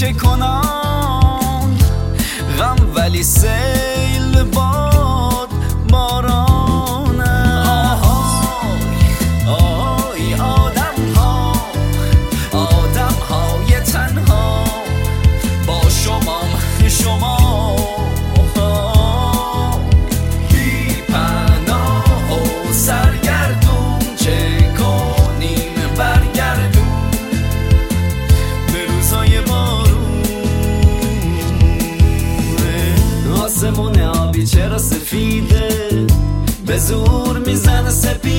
که کنان غم، ولی سیل باد بارانه. آهای آدم های تنها، با شما بی پناه و سرگردون، چه کنیم برگردون به روزای بارون. آسمون آبی چرا سفیده، به زور میزنه سپیده